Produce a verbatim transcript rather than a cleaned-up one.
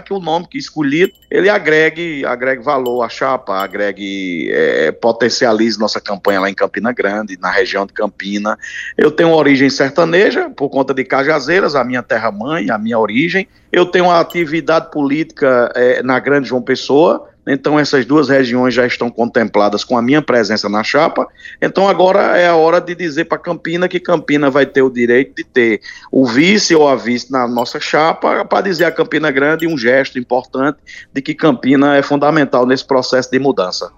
que o nome que escolhido, ele agregue, agregue valor à chapa, agregue, é, potencialize nossa campanha lá em Campina Grande, na região de Campina. Eu tenho origem sertaneja, por conta de Cajazeiras, a minha terra-mãe, a minha origem. Eu tenho uma atividade política é, na Grande João Pessoa. Então essas duas regiões já estão contempladas com a minha presença na chapa. Então agora é a hora de dizer para Campina que Campina vai ter o direito de ter o vice ou a vice na nossa chapa, para dizer a Campina Grande um gesto importante de que Campina é fundamental nesse processo de mudança.